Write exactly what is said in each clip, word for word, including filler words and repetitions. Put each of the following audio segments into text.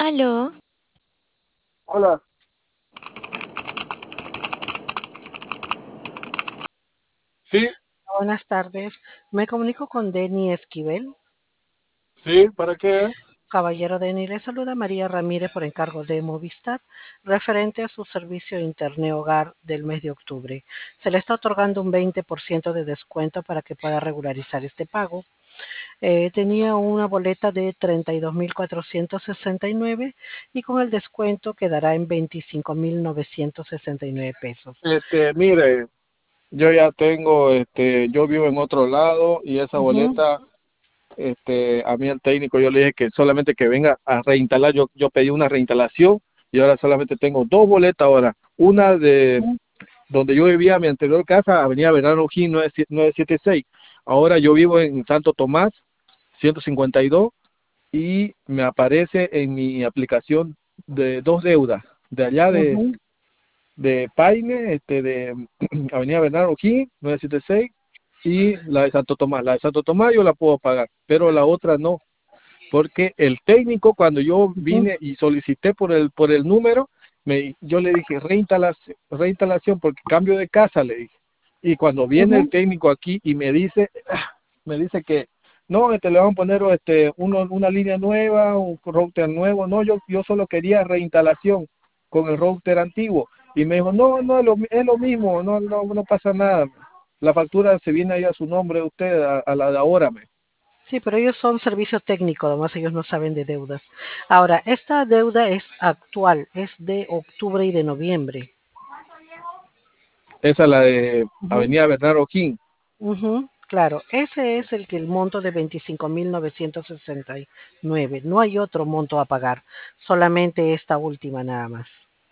Aló, Hola, sí, Buenas tardes. Me comunico con Denny Esquivel. sí, ¿para qué? Caballero Denny, le saluda María Ramírez por encargo de Movistar, referente a su servicio de Internet Hogar del mes de octubre. Se le está otorgando un veinte por ciento de descuento para que pueda regularizar este pago. Eh, tenía una boleta de treinta y dos mil cuatrocientos sesenta y nueve y con el descuento quedará en veinticinco mil novecientos sesenta y nueve pesos. Este, mire, yo ya tengo, este, yo vivo en otro lado y esa Ujú, boleta, este, a mí el técnico yo le dije que solamente que venga a reinstalar, yo, yo pedí una reinstalación y ahora solamente tengo dos boletas ahora, una de ujú, donde yo vivía, mi anterior casa, Avenida Bernardo Gil nueve siete seis, ahora yo vivo en Santo Tomás ciento cincuenta y dos y me aparece en mi aplicación de dos deudas, de allá de ujú, de Paine, este, de Avenida Bernardo O'Higgins, nueve siete seis, y la de Santo Tomás. La de Santo Tomás yo la puedo pagar, pero la otra no, porque el técnico, cuando yo ujú, vine y solicité por el, por el número, me, yo le dije reinstalación, reinstalación, porque cambio de casa, le dije. Y cuando viene el ujú. técnico aquí y me dice, me dice que no, este, le vamos a poner este, uno, una línea nueva, un router nuevo. No, yo, yo solo quería reinstalación con el router antiguo. Y me dijo, no, no, es lo, es lo mismo, no, no, no pasa nada. La factura se viene ahí a su nombre de usted, a, a la de ahora. Me. Sí, pero ellos son servicio técnico, además ellos no saben de deudas. Ahora, esta deuda es actual, es de octubre y de noviembre. Esa es la de Ujú, Avenida Bernardo King. ujú, claro, ese es el que el monto de veinticinco mil novecientos sesenta y nueve. No hay otro monto a pagar, solamente esta última nada más.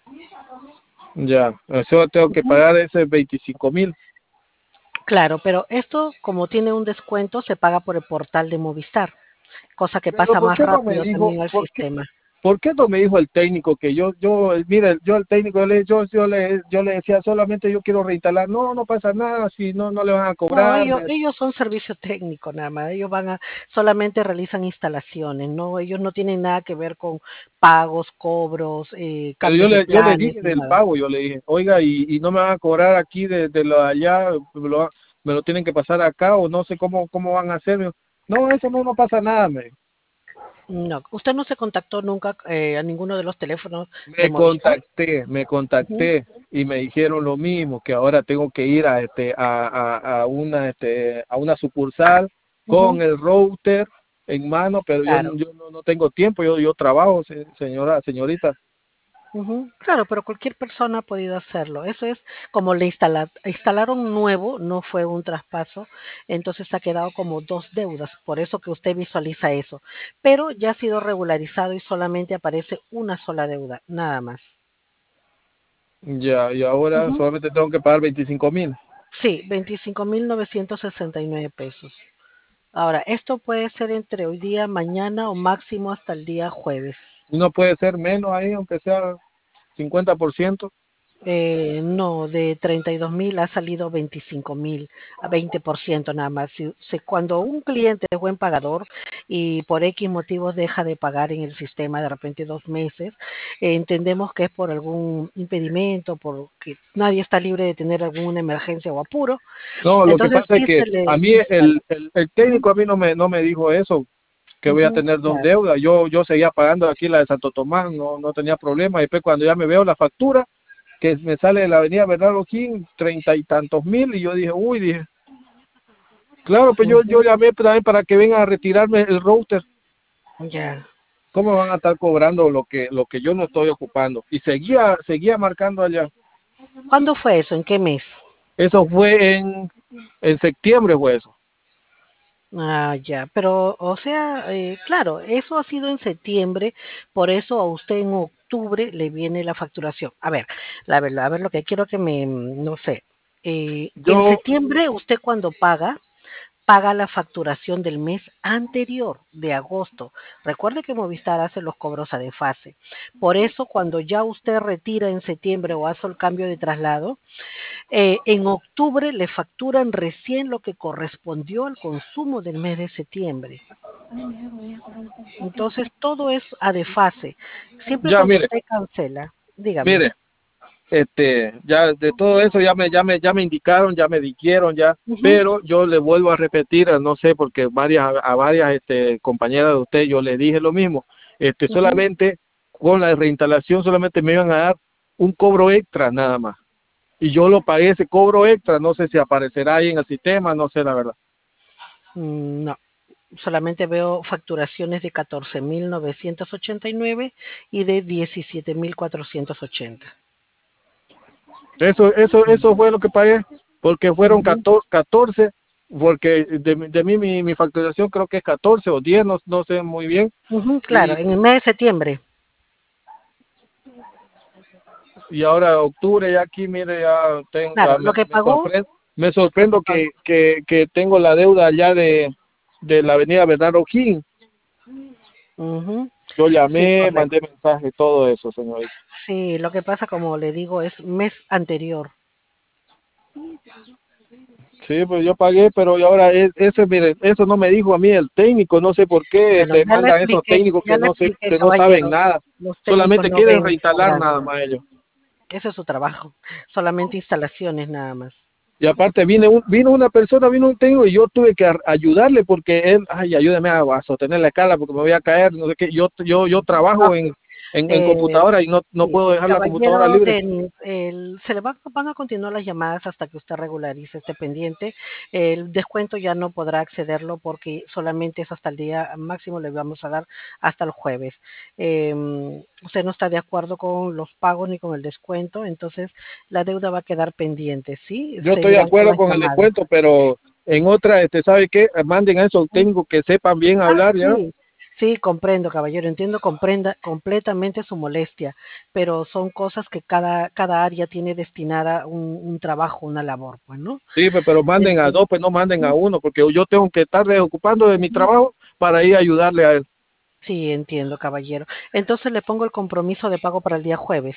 Ya, eso tengo que Ujú. pagar ese veinticinco mil. Claro, pero esto, como tiene un descuento, se paga por el portal de Movistar, cosa que Pero pasa ¿por más qué no me rápido dijo, también al por qué, sistema. por qué no me dijo el técnico que yo, yo, mire, yo el técnico, yo le, yo, yo le, yo le decía solamente yo quiero reinstalar, no, no pasa nada, si no, no le van a No, cobrar. ellos, Me- ellos son servicio técnico nada más, ellos van a, solamente realizan instalaciones, no, ellos no tienen nada que ver con pagos, cobros, eh, Pero yo cambios de le, yo le planes, dije ni del nada. pago, yo le dije, oiga, y, y no me van a cobrar aquí de, de lo de allá, me lo, me lo tienen que pasar acá, o no sé cómo, cómo van a hacer. Me dijo, no, eso no, no pasa nada, me. No, usted no se contactó nunca eh, a ninguno de los teléfonos de Me Movistar. contacté, me Ujú, contacté y me dijeron lo mismo, que ahora tengo que ir a este a, a, a una este a una sucursal ujú, con el router en mano, pero yo, claro. yo no, no tengo tiempo, yo, yo trabajo, se- señora, señorita. Ujú, claro, pero cualquier persona ha podido hacerlo. Eso es como le instala- instalaron nuevo, no fue un traspaso, entonces ha quedado como dos deudas, por eso que usted visualiza eso. Pero ya ha sido regularizado y solamente aparece una sola deuda, nada más. Ya, y ahora Ujú, solamente tengo que pagar veinticinco mil. sí, veinticinco mil novecientos sesenta y nueve pesos. Ahora, esto puede ser entre hoy día, mañana o máximo hasta el día jueves. No puede ser menos ahí, aunque sea cincuenta por ciento. Eh, no, de treinta y dos mil ha salido veinticinco mil, a veinte por ciento nada más. Si, si cuando un cliente es buen pagador y por X motivos deja de pagar en el sistema de repente dos meses, eh, entendemos que es por algún impedimento, porque nadie está libre de tener alguna emergencia o apuro, No, lo que entonces pasa es sí que se le a mí instala. el, el, el Ujú, técnico a mí no me, no me dijo eso, que voy a ujú, tener dos claro. deudas. Yo, yo seguía pagando aquí la de Santo Tomás, no, no tenía problema. Y después cuando ya me veo la factura, que me sale de la avenida Bernardo King, treinta y tantos mil, y yo dije, uy, dije, claro, pues yo, yo Ujú, llamé también para que vengan a retirarme el router. ya. ¿Cómo van a estar cobrando lo que, lo que yo no estoy ocupando? Y seguía, seguía marcando allá. ¿Cuándo fue eso? ¿En qué mes? Eso fue en, en septiembre, fue eso. Ah, ya, pero, o sea, eh, claro, eso ha sido en septiembre, por eso a usted en octubre le viene la facturación. A ver, la verdad, a ver lo que quiero que me, mm, no sé, eh, en Yo, septiembre usted cuando paga, paga la facturación del mes anterior, de agosto. Recuerde que Movistar hace los cobros a desfase. Por eso, cuando ya usted retira en septiembre o hace el cambio de traslado, eh, en octubre le facturan recién lo que correspondió al consumo del mes de septiembre. Entonces, todo es a desfase. Siempre Ya, cuando mire, usted cancela, dígame. mire, este, ya de todo eso ya me, ya me, ya me indicaron, ya me dijeron ya, Ujú, pero yo le vuelvo a repetir, no sé, porque varias, a varias este, compañeras de usted yo le dije lo mismo, este, ujú. solamente con la reinstalación solamente me iban a dar un cobro extra nada más. Y yo lo pagué ese cobro extra, no sé si aparecerá ahí en el sistema, no sé la verdad. Mm, No, solamente veo facturaciones de catorce mil novecientos ochenta y nueve y de diecisiete mil cuatrocientos ochenta. Eso, eso, eso fue lo que pagué, porque fueron Ujú, catorce, catorce porque de, de mí mi, mi facturación creo que es catorce o diez, no, no sé muy bien. ujú, claro, Y, en el mes de septiembre. y ahora octubre ya aquí, mire, ya, tengo, ya Claro, me, lo que me pagó, sorprendo, me lo que sorprendo pagó. que, que, que tengo la deuda allá de, de la avenida Bernardo King. Ujú, Yo sí, llamé, correcto. mandé mensaje, todo eso, señorita. Sí, lo que pasa, como le digo, es mes anterior. Sí, pues yo pagué, pero y ahora es, ese, mire, eso no me dijo a mí el técnico, no sé por qué Bueno, este, ya le mandan esos expliqué, técnicos ya que le no sé, expliqué, que no saben caballero. nada, Los técnicos solamente no quieren ven reinstalar nada cobranza. más ellos. Ese es su trabajo. Solamente instalaciones nada más. Y aparte vine un, vino una persona, vino un técnico y yo tuve que a- ayudarle porque él, ay, ayúdame a, a sostener la escala porque me voy a caer, no sé qué, yo, yo, yo trabajo Ok. en, en, en Eh, computadora y no, no sí, puedo dejar la computadora caballero, libre. del, el- se le va- van a continuar las llamadas hasta que usted regularice este pendiente. El descuento ya no podrá accederlo porque solamente es hasta el día máximo, le vamos a dar hasta el jueves. Eh, usted no está de acuerdo con los pagos ni con el descuento, entonces la deuda va a quedar pendiente, ¿sí? Yo estoy de Seguirán con acuerdo las con el llamadas. descuento, pero en otra, este, ¿sabe qué? Manden a esos técnicos que sepan bien Ah, hablar, ¿ya? sí, sí, comprendo, caballero, entiendo, comprenda completamente su molestia, pero son cosas que cada, cada área tiene destinada un, un trabajo, una labor, pues, ¿no? Sí, pe- pero manden a Entonces, dos, pues no manden a ujú, uno, porque yo tengo que estar desocupando de mi ujú. trabajo para ir a ayudarle a él. Sí, entiendo, caballero. Entonces le pongo el compromiso de pago para el día jueves.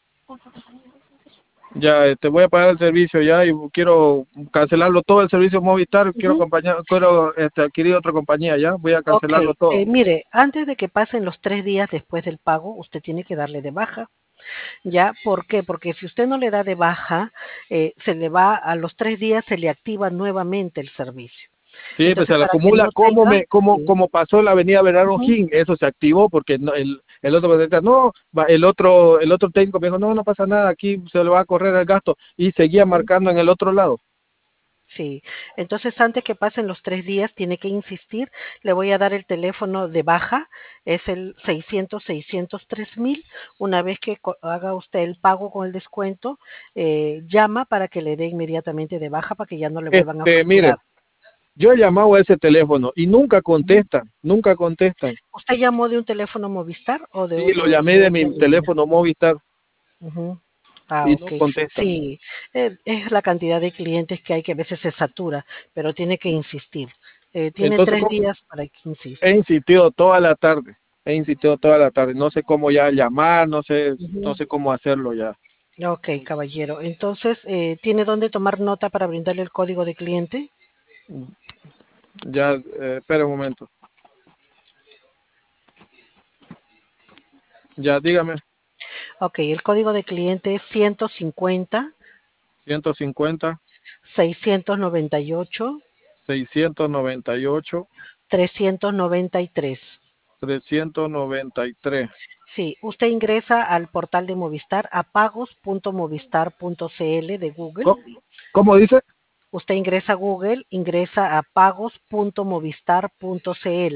Ya, este, voy a pagar el servicio ya y quiero cancelarlo todo el servicio Movistar, quiero Ujú. acompañar, quiero este, adquirir otra compañía ya, voy a Ok, cancelarlo todo. eh, mire, antes de que pasen los tres días después del pago, usted tiene que darle de baja. ¿Ya? ¿Por qué? Porque si usted no le da de baja, eh, se le va a los tres días, se le activa nuevamente el servicio. Sí, pues Entonces, se le para que acumula no como tenga, me, como, sí, como pasó en la avenida Bernardo ujú, King, eso se activó porque no- el, el otro presidente, no, va- el otro, el otro técnico me dijo, no, no pasa nada, aquí se le va a correr el gasto y seguía ujú, marcando en el otro lado. sí. Entonces, antes que pasen los tres días, tiene que insistir. Le voy a dar el teléfono de baja, es el seiscientos, seiscientos tres mil. Una vez que co- haga usted el pago con el descuento, eh, llama para que le dé inmediatamente de baja para que ya no le vuelvan a Este, mire, facturar. yo he llamado a ese teléfono y nunca Ujú. contestan, nunca contestan. ¿Usted llamó de un teléfono Movistar o de Sí, lo otro, llamé de de otra mi línea? teléfono Movistar Ujú. Ah, y no ok. contestan. Sí, eh, es la cantidad de clientes que hay que a veces se satura, pero tiene que insistir. Eh, tiene Entonces, tres ¿cómo? días para que He insista. insistido toda la tarde, he insistido toda la tarde. No sé cómo ya llamar, no sé, no Ujú. sé cómo hacerlo ya. Ok, caballero. Entonces, eh, ¿tiene dónde tomar nota para brindarle el código de cliente? Ya, eh, espera un momento. Ya, dígame. Ok, el código de cliente es ciento cincuenta, ciento cincuenta, seiscientos noventa y ocho, seiscientos noventa y ocho, trescientos noventa y tres. trescientos noventa y tres. Sí, usted ingresa al portal de Movistar a pagos punto movistar punto cl de Google. ¿Cómo, cómo dice? Usted ingresa a Google, ingresa a pagos punto movistar punto cl.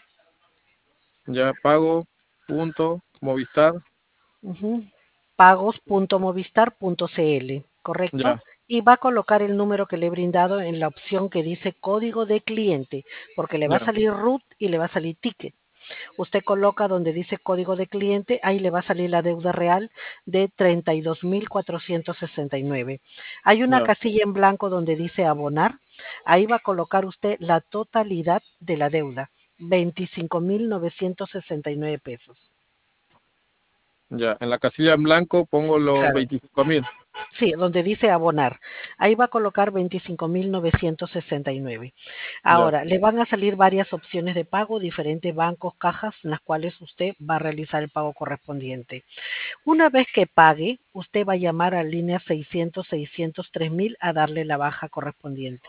Ya pago punto Movistar. Ujú. pagos punto movistar punto cl, ¿correcto? Ya, Y va a colocar el número que le he brindado en la opción que dice código de cliente, porque le va a ya. salir root y le va a salir ticket. Usted coloca donde dice código de cliente, ahí le va a salir la deuda real de treinta y dos mil cuatrocientos sesenta y nueve. Hay una Ya, casilla en blanco donde dice abonar, ahí va a colocar usted la totalidad de la deuda, veinticinco mil novecientos sesenta y nueve pesos. ya. En la casilla en blanco pongo los Claro. veinticinco mil. Sí, donde dice abonar. Ahí va a colocar veinticinco mil novecientos sesenta y nueve. Ya. Ahora, le van a salir varias opciones de pago, diferentes bancos, cajas, en las cuales usted va a realizar el pago correspondiente. Una vez que pague, usted va a llamar a línea seiscientos, seiscientos, tres mil a darle la baja correspondiente.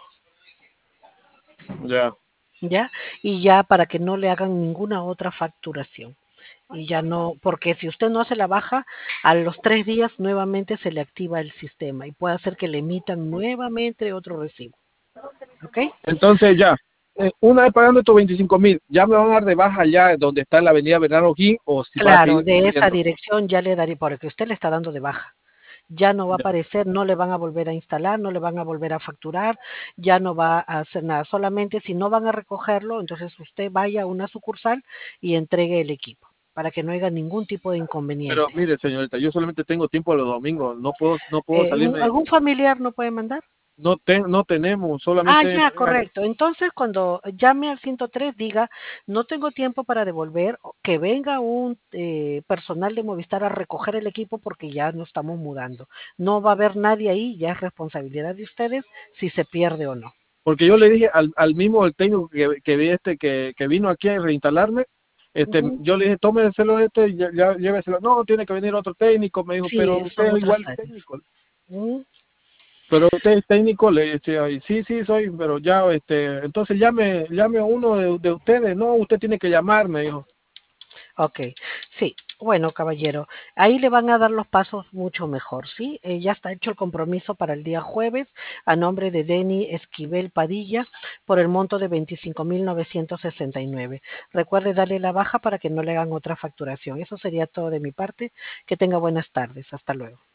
Ya. ¿Ya? Y ya para que no le hagan ninguna otra facturación. Y ya no, porque si usted no hace la baja, a los tres días nuevamente se le activa el sistema y puede hacer que le emitan nuevamente otro recibo. ¿Ok? Entonces ya, eh, una vez pagando estos veinticinco mil, ¿ya me van a dar de baja ya donde está la avenida Bernardo O'Higgins o si para Claro, seguir de esa subiendo? dirección ya le daré, porque usted le está dando de baja. Ya no va a Ya. aparecer, no le van a volver a instalar, no le van a volver a facturar, ya no va a hacer nada. Solamente si no van a recogerlo, entonces usted vaya a una sucursal y entregue el equipo para que no haya ningún tipo de Pero inconveniente. mire, señorita, yo solamente tengo tiempo los domingos, no puedo, no puedo Eh, ¿un- salirme, ¿Algún familiar no puede mandar? no ten, no tenemos, Ah, solamente mi ya, pareja. correcto. Entonces, cuando llame al ciento tres, diga, no tengo tiempo para devolver, o que venga un eh, personal de Movistar a recoger el equipo porque ya nos estamos mudando. No va a haber nadie ahí, ya es responsabilidad de ustedes si se pierde o no. Porque yo le dije al, al mismo el técnico que, que vi este que, que vino aquí a reinstalarme, este, Ujú. yo le dije, tómeselo este, y ya, ya lléveselo. No, tiene que venir otro técnico, me dijo, pero Sí, usted son es otras igual de áreas. técnico. Mm, Pero usted es técnico, le decía, y sí, sí, soy, pero ya, este, entonces llame, llame a uno de, de ustedes, no, usted tiene que llamarme, dijo. ok, sí. Bueno, caballero, ahí le van a dar los pasos mucho mejor, ¿sí? Eh, ya está hecho el compromiso para el día jueves a nombre de Denny Esquivel Padilla por el monto de veinticinco mil novecientos sesenta y nueve. Recuerde darle la baja para que no le hagan otra facturación. Eso sería todo de mi parte. Que tenga buenas tardes. Hasta luego.